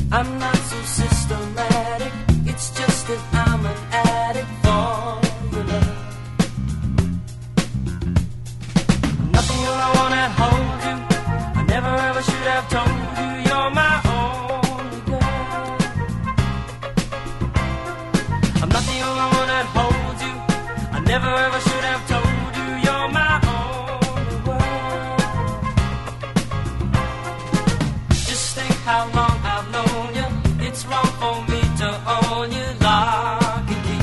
I'm not so systematic. It's just that I'm an addict for your love. Nothing I wanna hold you. I never ever should have told you you're my only girl. I'm not the only one that holds you. I never ever should have told you you're my only world. Just think how long I've known you. It's wrong for me to own you, lock and key.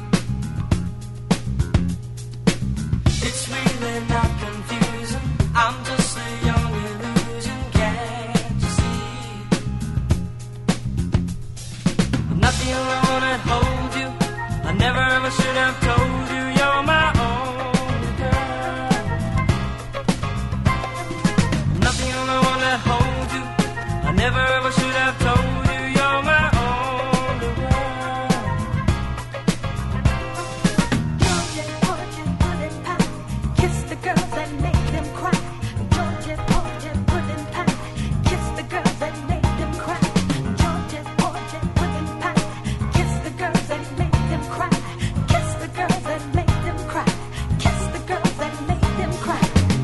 It's really not confusing. I'm just a young illusion, can't you see? I'm not the only one that holds you. I never ever should have told you you're my only girl. I'm not the only one that holds you. I never ever should have told you you're my only world. Georgia, Georgia, pudding pie. Kiss the girls and make them cry. Georgia, Georgia, pudding pie. Kiss the girls and make them cry. Georgia, Georgia, pudding pie. Kiss the girls and make them cry. Kiss the girls and make them cry. Kiss the girls and make them cry.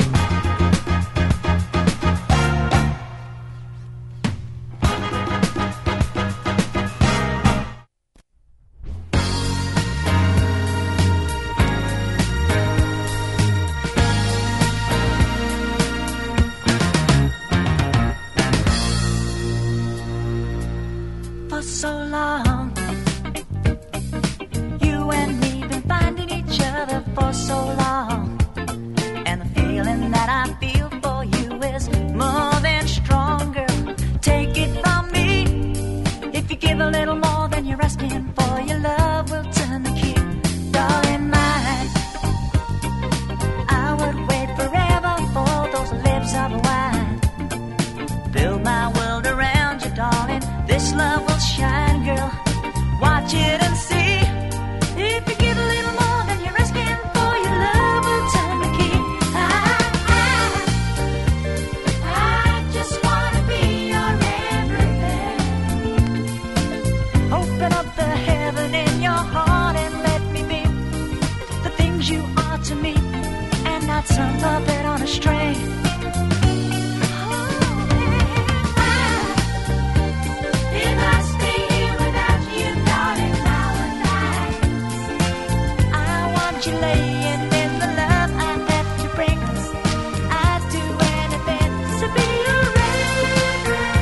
For so long, you and me been finding each other for so long, and the feeling that I feel for you is more than stronger. Take it from me, if you give a little more than you're asking for, your love will turn the key. Darling mine, I would wait forever for those lips of wine. Build my world around you, darling. This love will shine, girl. Watch it and see. If you give a little more than you're asking for, your love will turn the key. I just wanna be your everything. Open up the heaven in your heart and let me be the things you are to me, and not some puppet on a string. If I stay here without you, darling, I would die. I want you laying in the love I have to bring. I'd do anything to be your everything.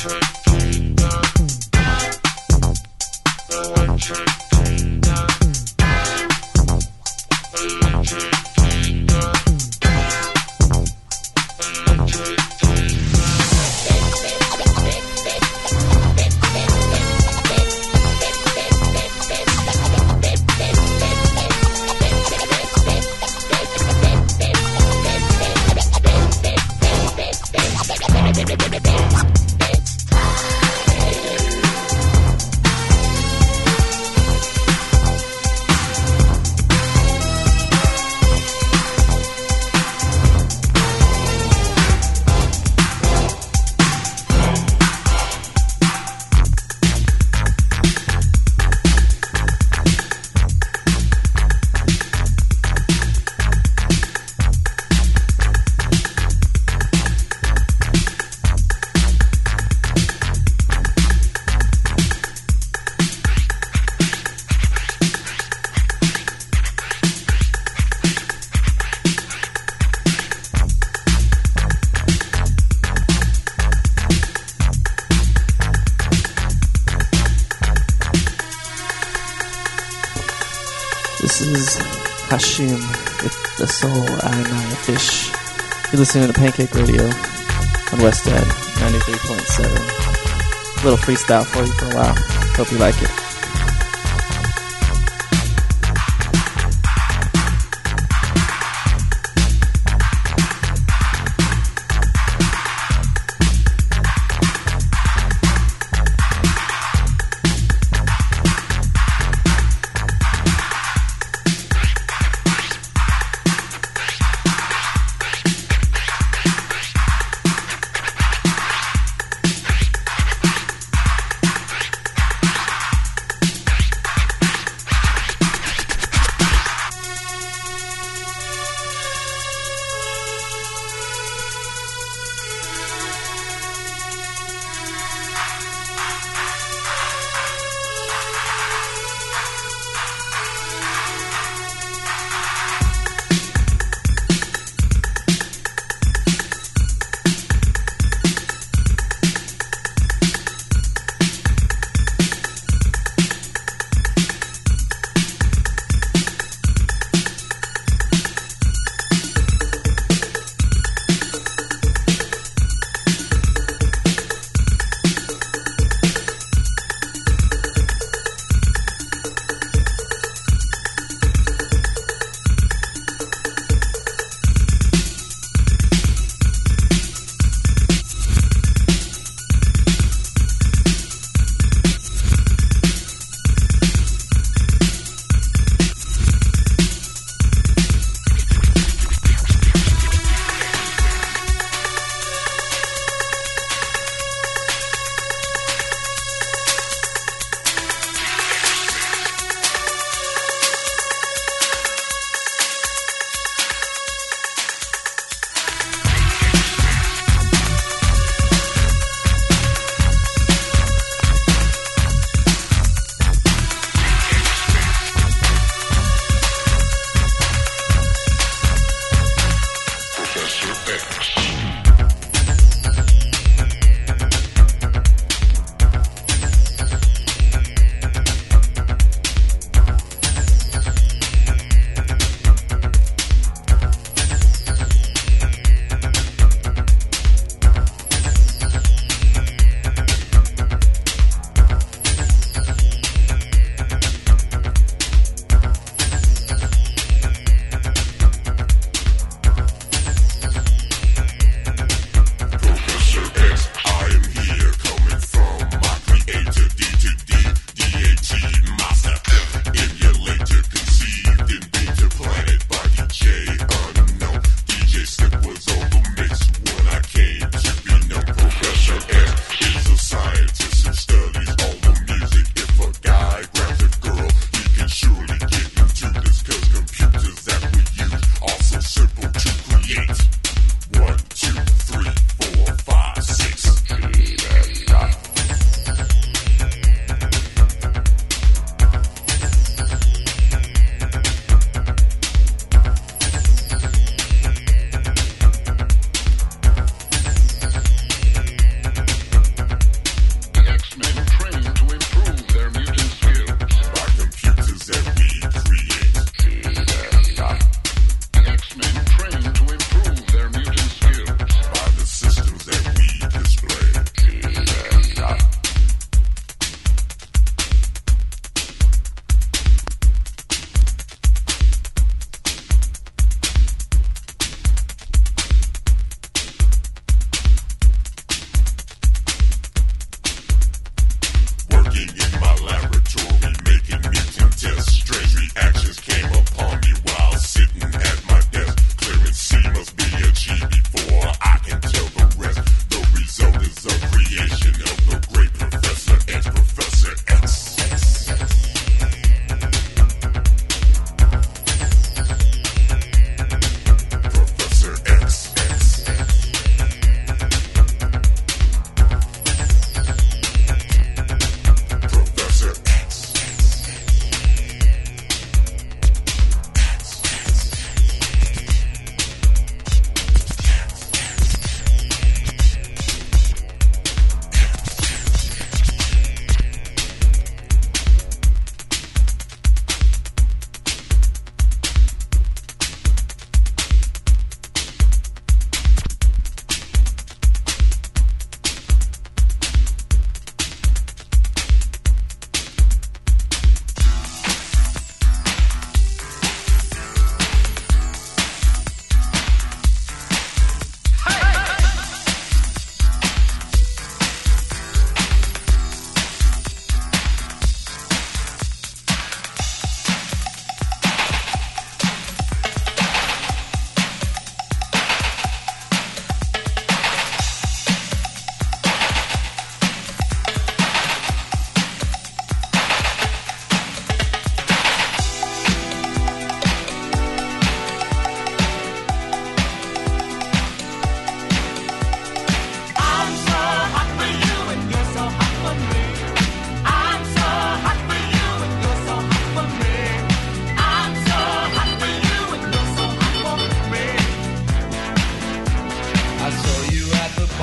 Hashim with The Soul I'm a Fish. You're listening to Pancake Radio on West Ed 93.7. A little freestyle for you for a while. Hope you like it.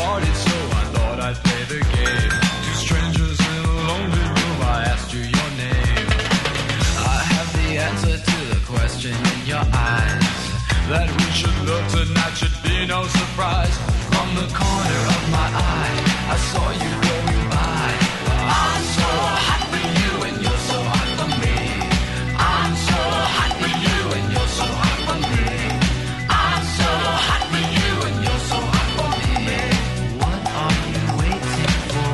partied, so I thought I'd play the game. Two strangers in a lonely room, I asked you your name. I have the answer to the question in your eyes. That we should love tonight should be no surprise. From the corner of my eye, I saw you going by. I'm so hot for you and you're so hot for me. I'm so hot for you and you're so hot for me. I'm so hot for you and you're so hot for me. What are you waiting for?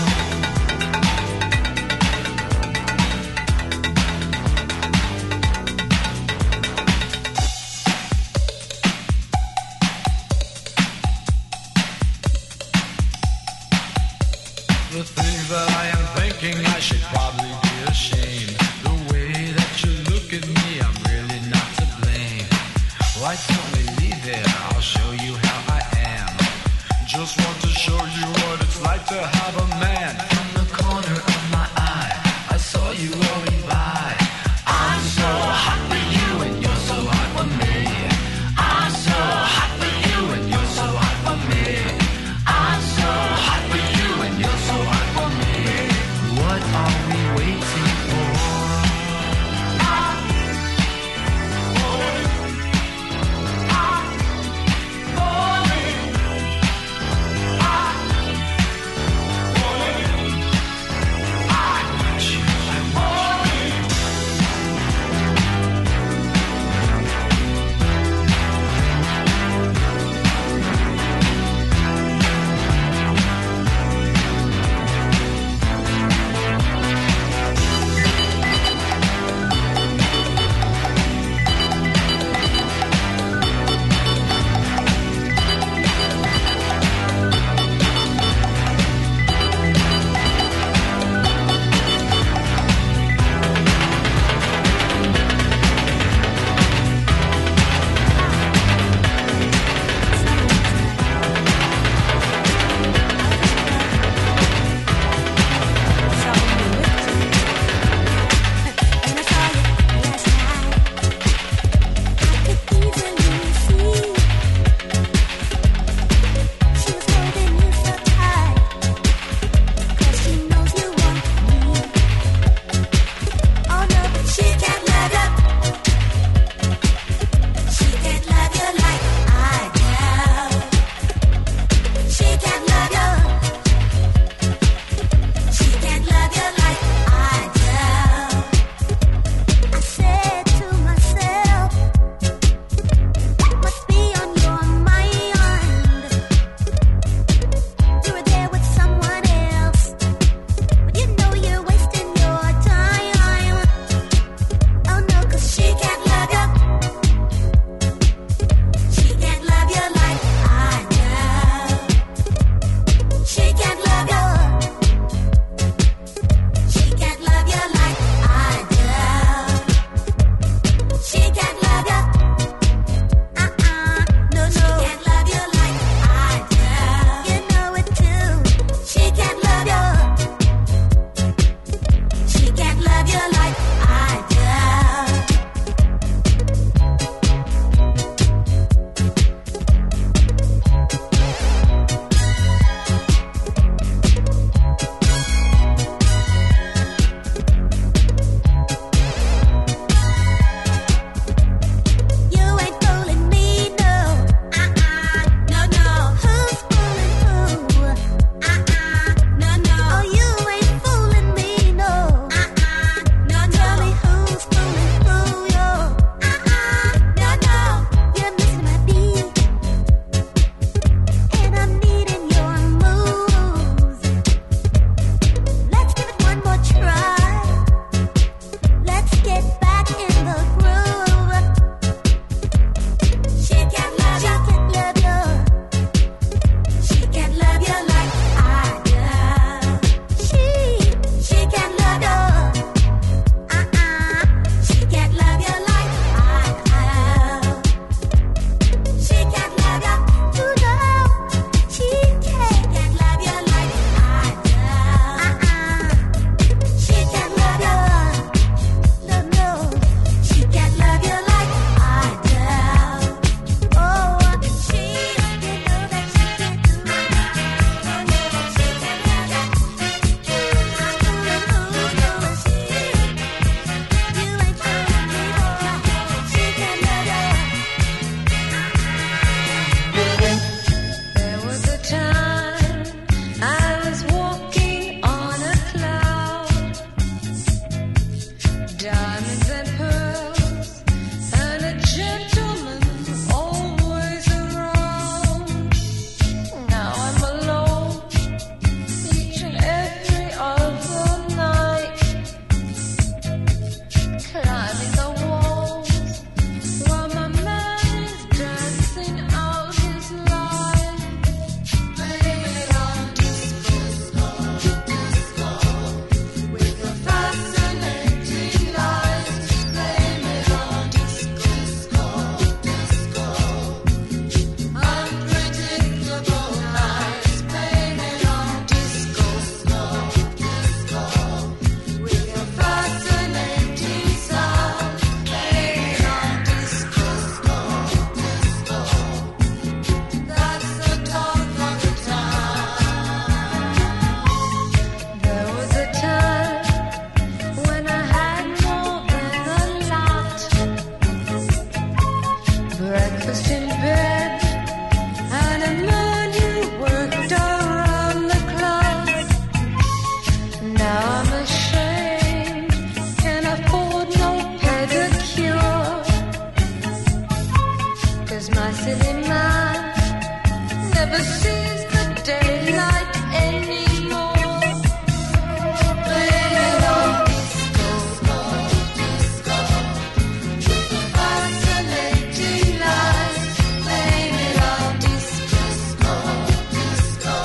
The things that I am thinking, I should probably be ashamed. The way that you look at me, I'm really not to blame. Why don't we leave it? I'll show you how I am. Just want to show you what it's like to have a man. From the corner of my eye, I saw you going by. I'm so hot for you and you're so hot for me. I'm so hot for you and you're so hot for me. I'm so hot for you and you're so hot for me. What are we man never sees the daylight anymore. Blame it on disco, disco, fascinating lies. Blame it on disco, disco,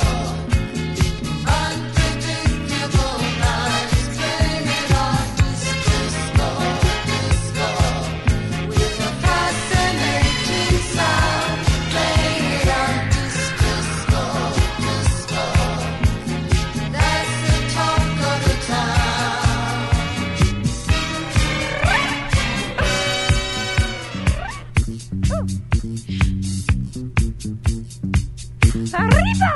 unpredictable nights. Blame it on disco, disco, with a fascinating sound. Blame it on disco, disco, that's the talk of the town. Arriba!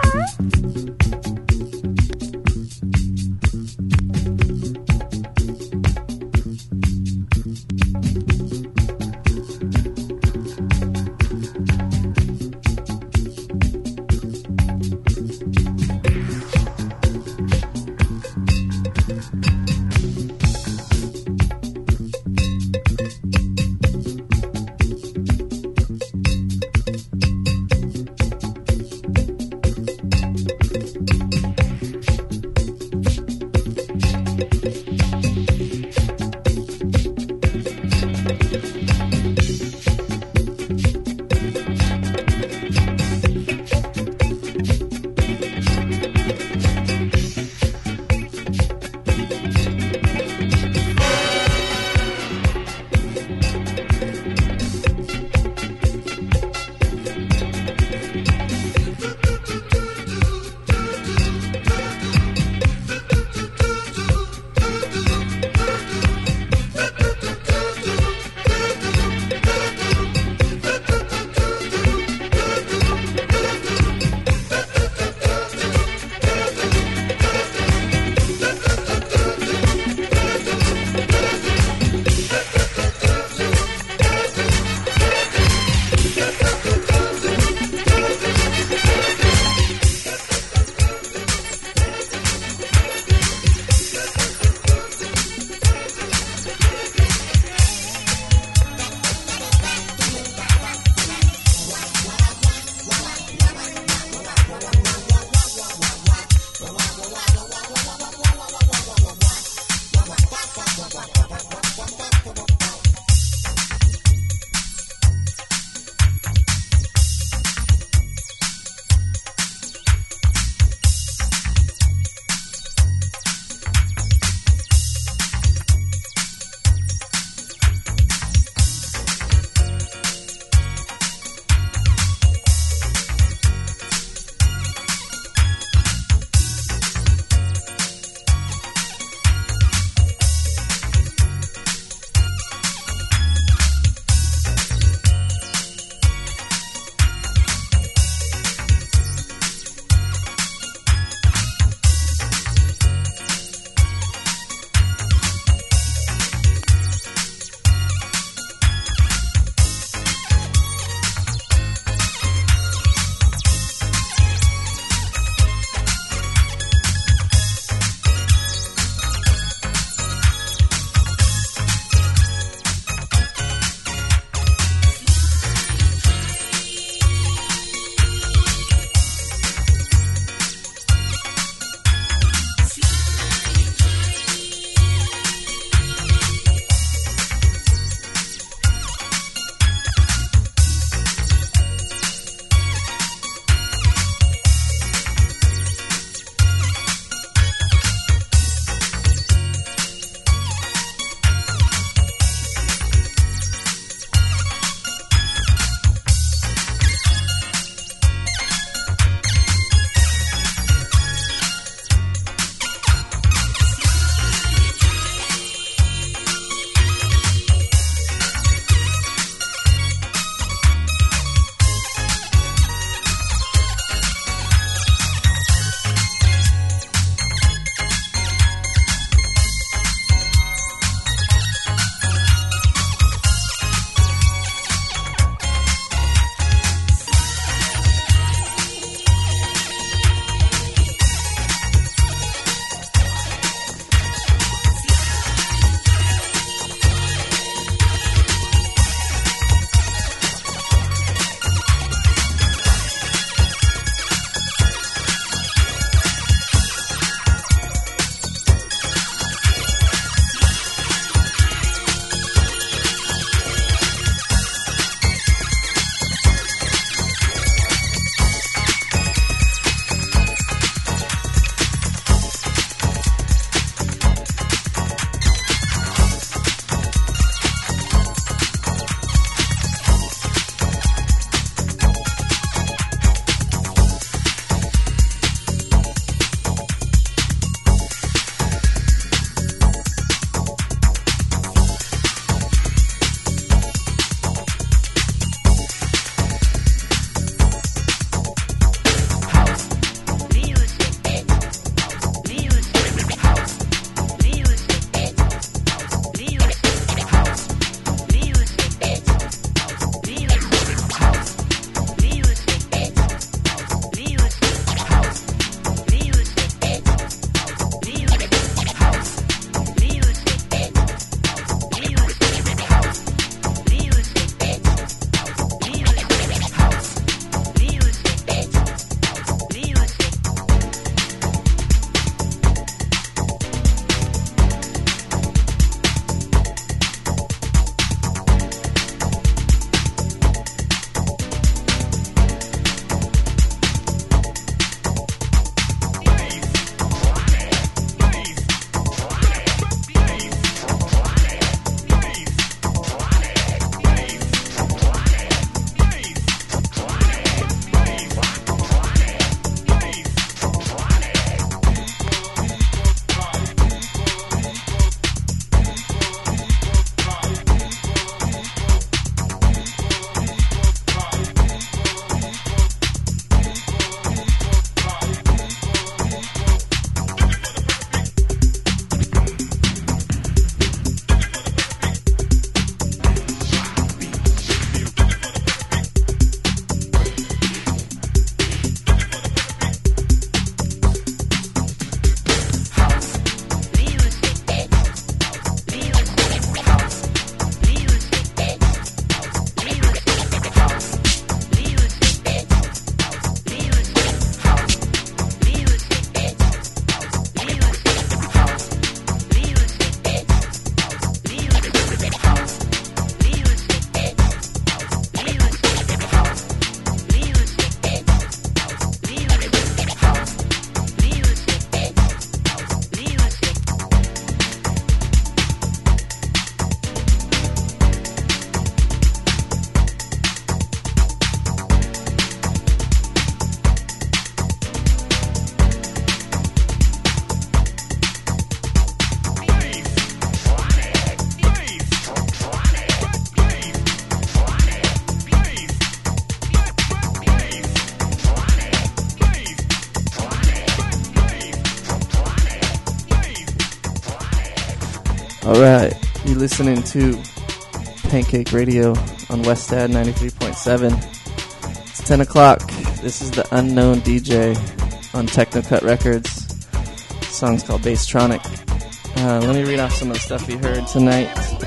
Alright, you're listening to Pancake Radio on Westad 93.7. It's 10 o'clock. This is the Unknown DJ on Technocut Records. The song's called Basstronic. Let me read off some of the stuff we heard tonight.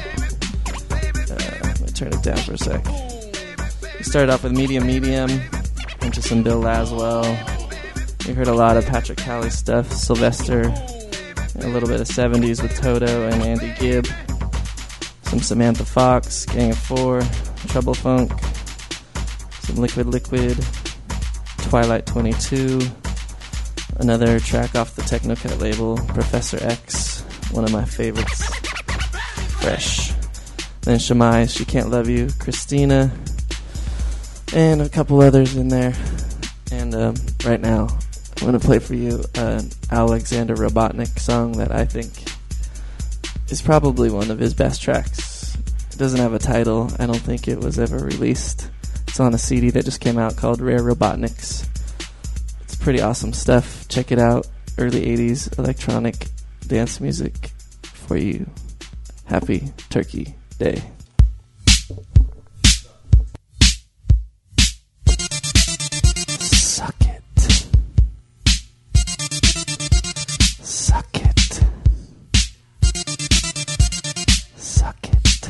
Let me turn it down for a sec. We started off with Medium, into some Bill Laswell. We heard a lot of Patrick Cowley stuff, Sylvester, a little bit of 70s with Toto and Andy Gibb, some Samantha Fox, Gang of Four, Trouble Funk, some Liquid, Twilight 22, another track off the Technocut label, Professor X, one of my favorites, Fresh. Then Shamai, She Can't Love You, Christina, and a couple others in there. And right now, I'm going to play for you an Alexander Robotnik song that I think is probably one of his best tracks. It doesn't have a title. I don't think it was ever released. It's on a CD that just came out called Rare Robotniks. It's pretty awesome stuff. Check it out. Early 80s electronic dance music for you. Happy Turkey Day. Suck it. Suck it. Suck it.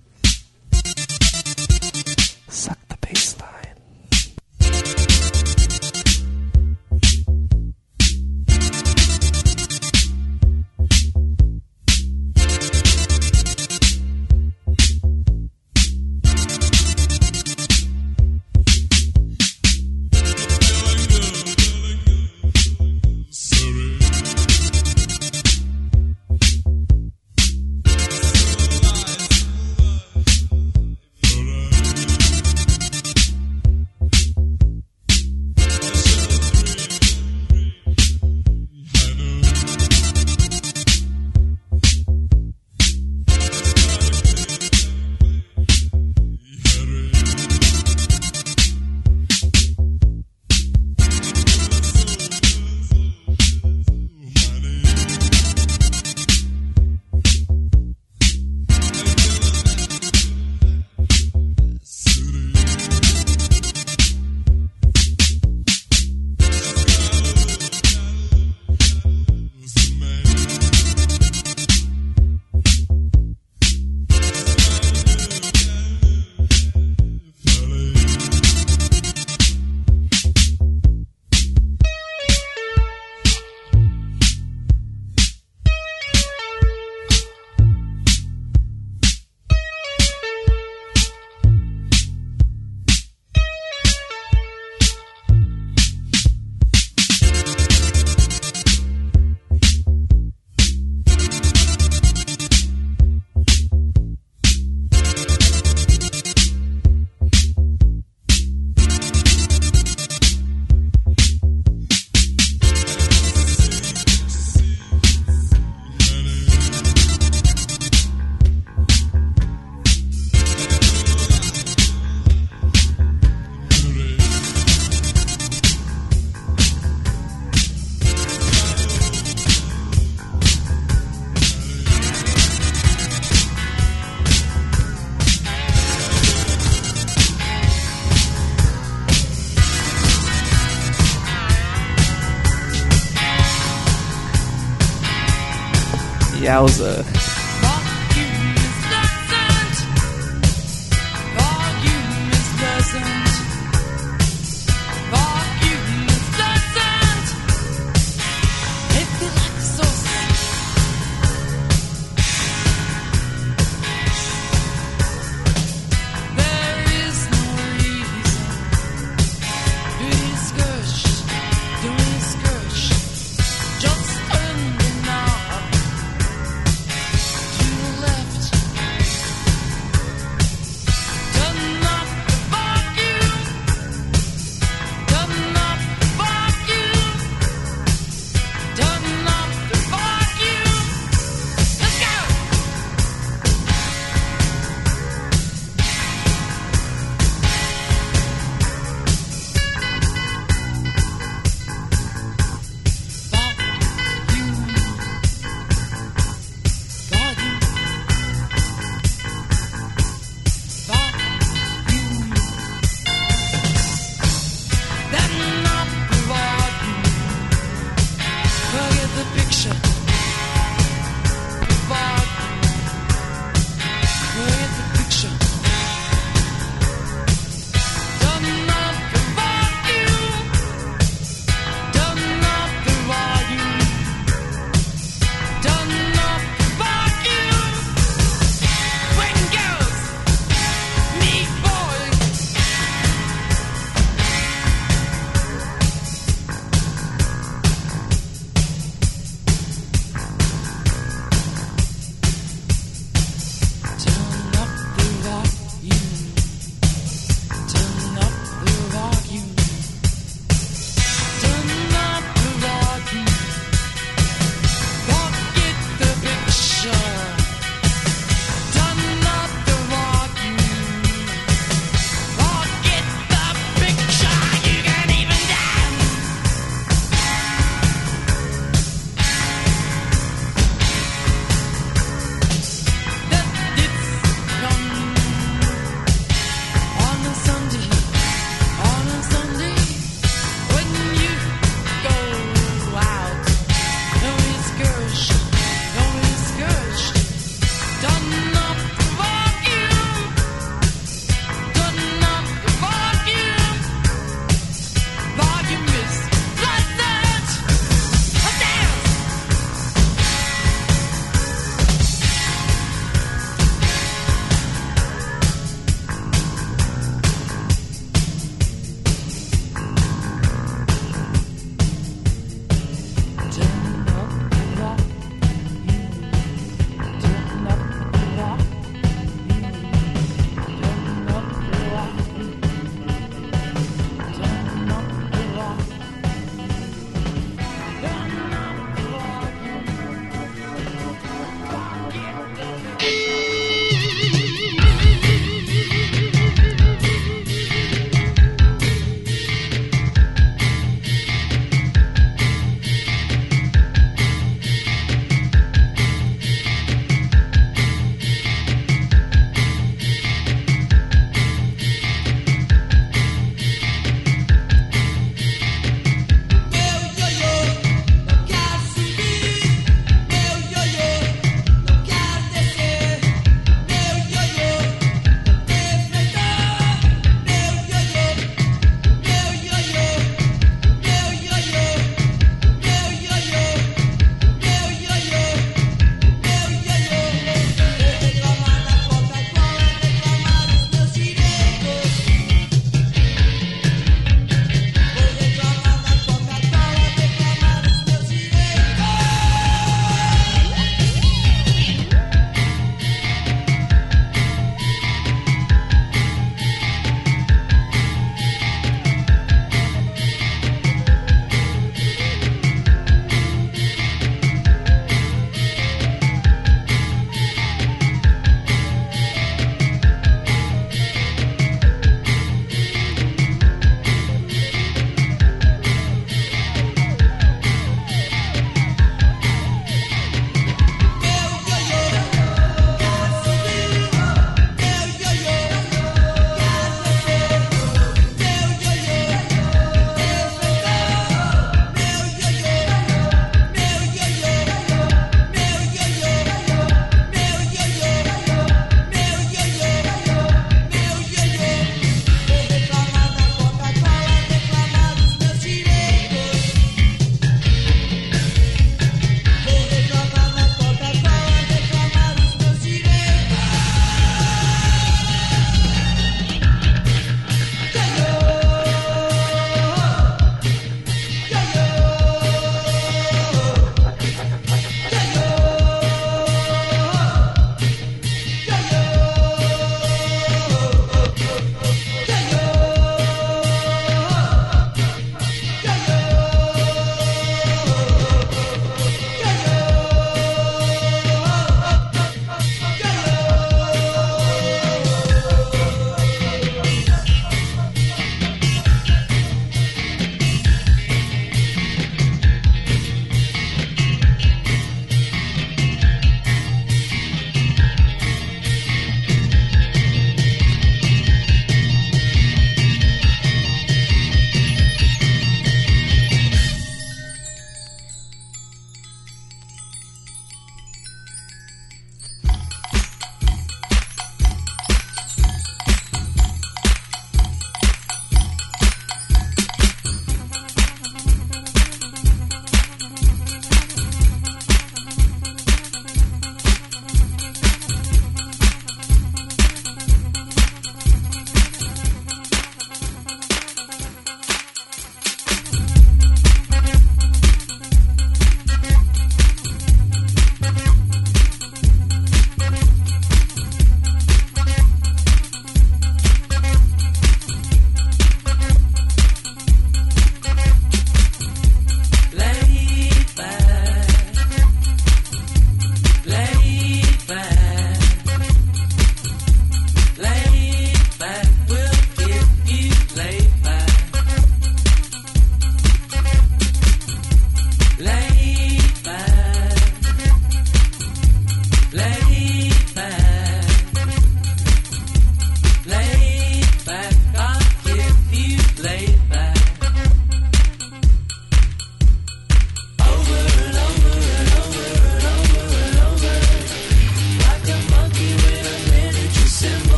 Suck the bass line. Yowza. Just turn the knob.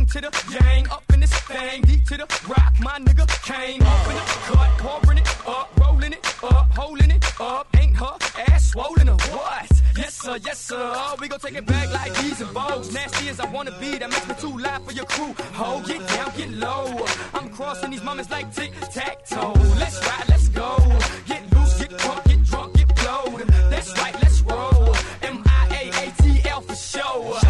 to the yang, up in this thing, deep to the rock. My nigga came up in the cut, pouring it up, rolling it up, holding it up. Ain't her ass swollen or what? Yes sir, we gon' take it back like these and bows. Nasty as I wanna be, that makes me too loud for your crew. Ho, get down, get low. I'm crossing these moments like tic-tac-toe. Let's ride, let's go. Get loose, get drunk, get blowed. That's right, let's roll. MIAATL for show.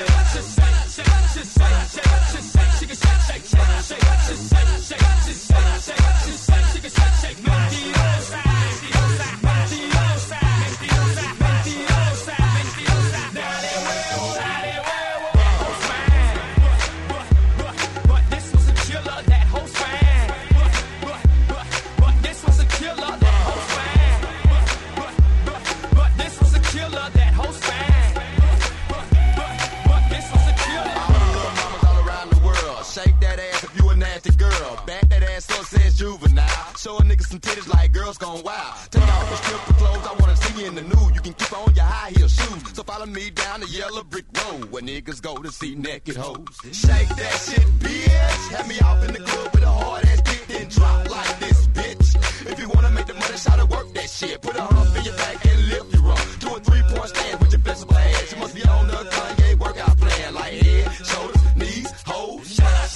Showing niggas some titties like girls gone wild. Take off your stripper clothes, I wanna see you in the nude. You can keep on your high heel shoes. So follow me down the yellow brick road where niggas go to see naked hoes. Shake that shit, bitch. Have me off in the club with a hard ass dick, then drop like this, bitch. If you wanna make the money, try to work that shit. Put a hump in your back and lift your up. Do a 3-point stand with your flexible ass. You must be on the Kanye workout plan like head, shoulders, knees, hoes.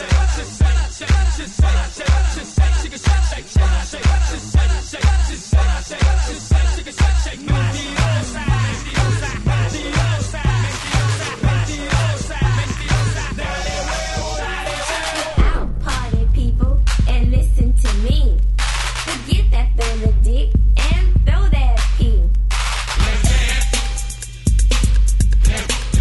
Party people, and listen to me. Forget that Benedict and throw that P.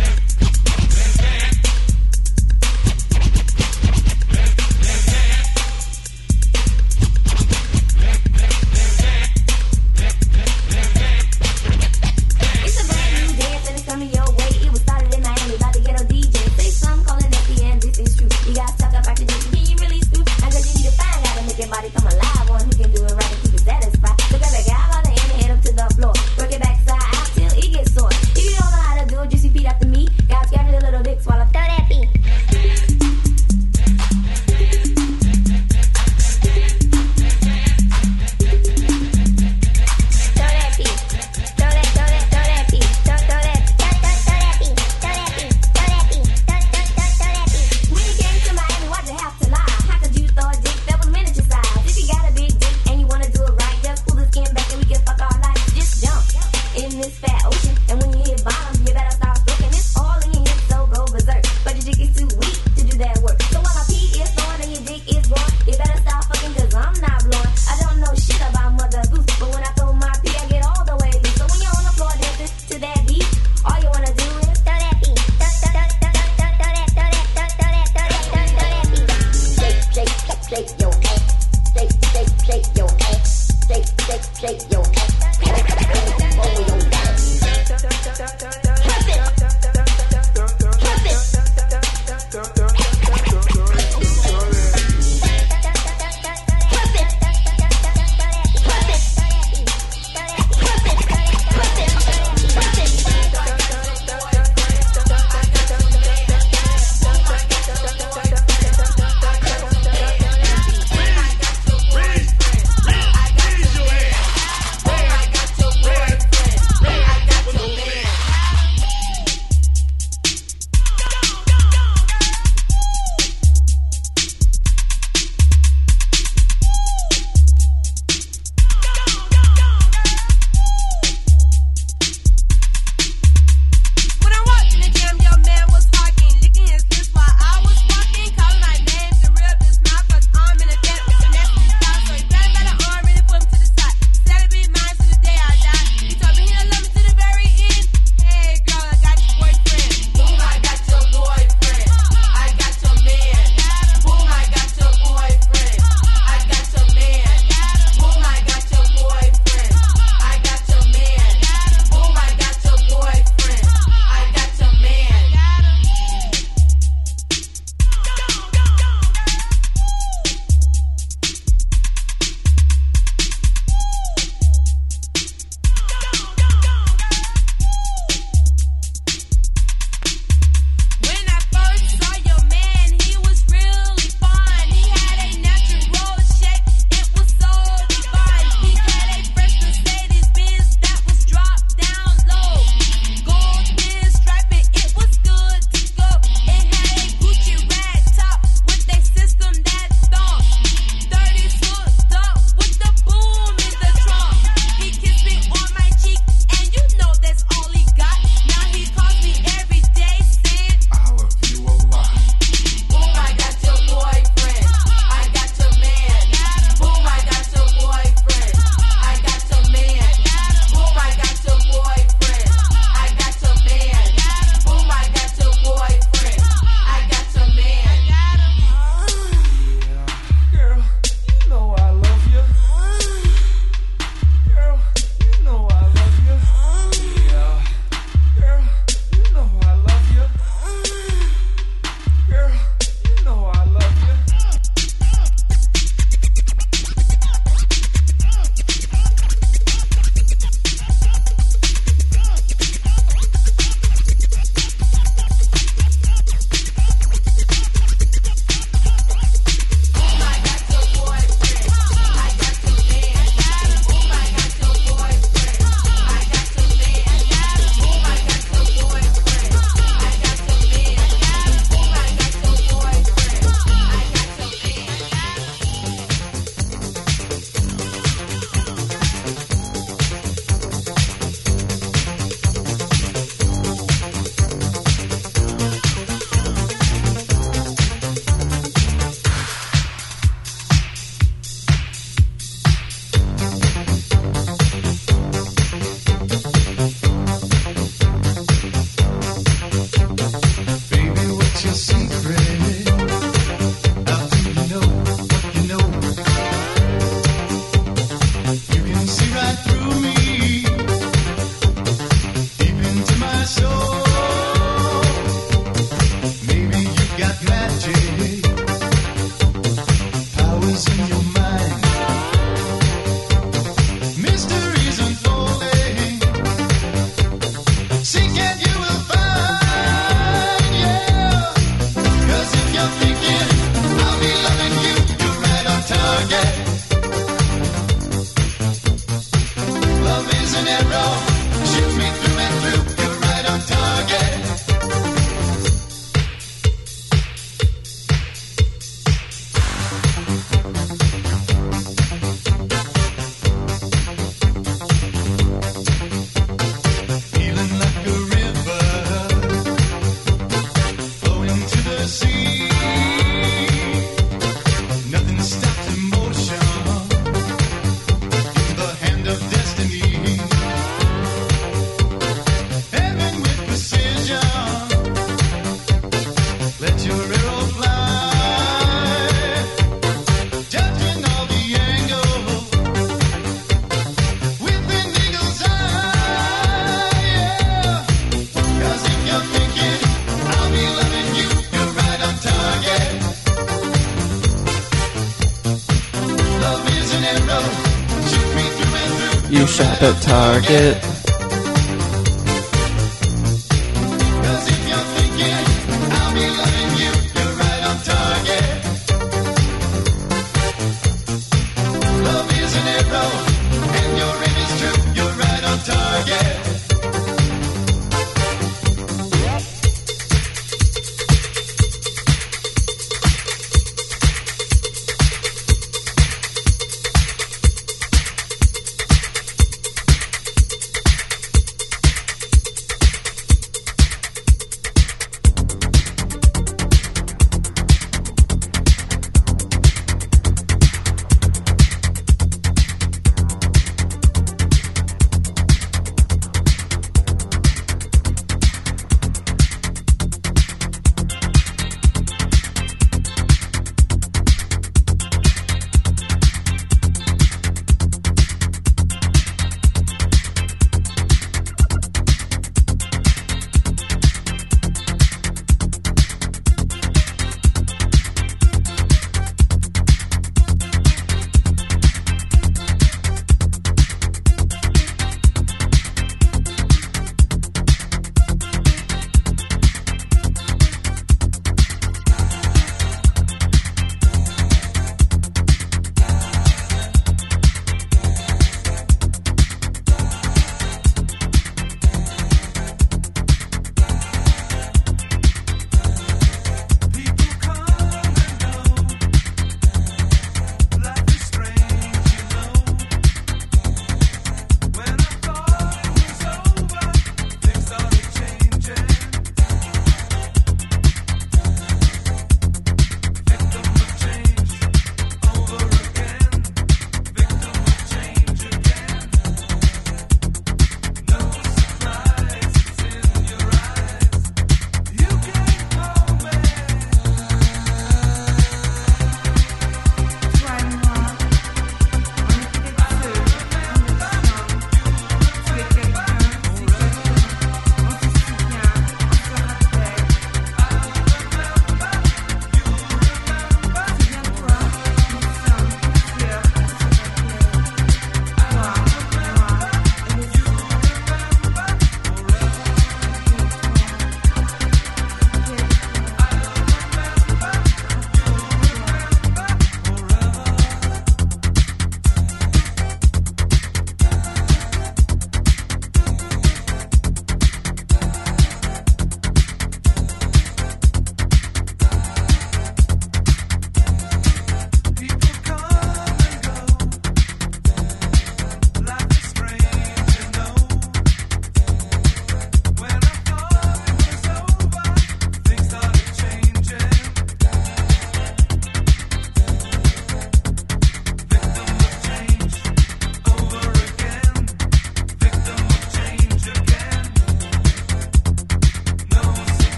Shop at Target.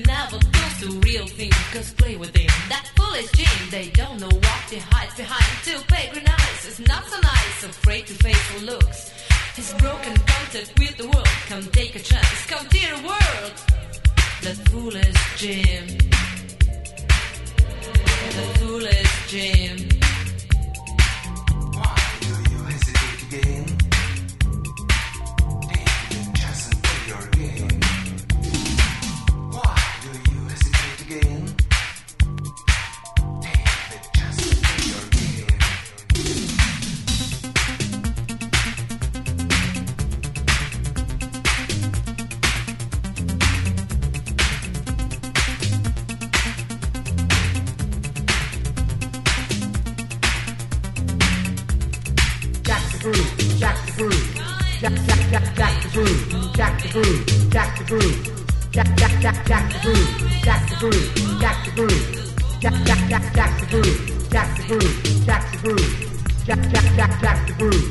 never goes to real things, cause play with him. That foolish gene, they don't know what they hide behind. To patronize is not so nice, afraid to face the looks. His broken contact with the world, come take a chance, come tear the world. That foolish Jim. That foolish Jim. Why do you hesitate again? David, just play your game. Why do you hesitate again? David, just play your game. Jack the groove, jack the groove, jack the groove, jack the groove, jack the groove, jack the groove, jack the groove, jack the groove, jack the groove, jack the groove, jack the groove, jack the groove.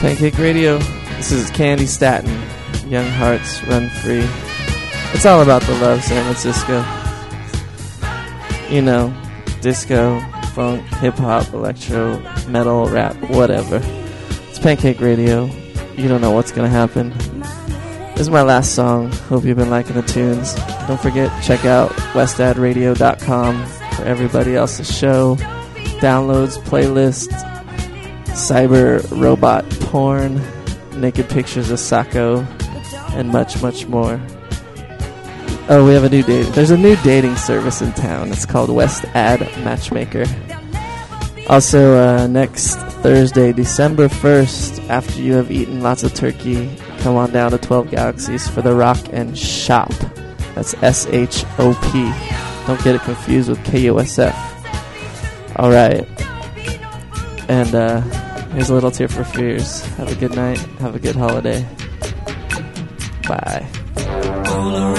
Pancake Radio. This is Candy Staten. Young Hearts Run Free. It's all about the love, San Francisco. You know, disco, funk, hip-hop, electro, metal, rap, whatever. It's Pancake Radio. You don't know what's going to happen. This is my last song. Hope you've been liking the tunes. Don't forget, check out westadradio.com for everybody else's show. Downloads, playlists, cyber robot porn, naked pictures of Sacco, and much, much more. Oh, we have a new date. There's a new dating service in town. It's called West Ad Matchmaker. Also, next Thursday, December 1st, after you have eaten lots of turkey, come on down to 12 Galaxies for the Rock and Shop. That's S-H-O-P. Don't get it confused with K-U-S-F. All right. And here's a little Tear for Fears. Have a good night. Have a good holiday. Bye.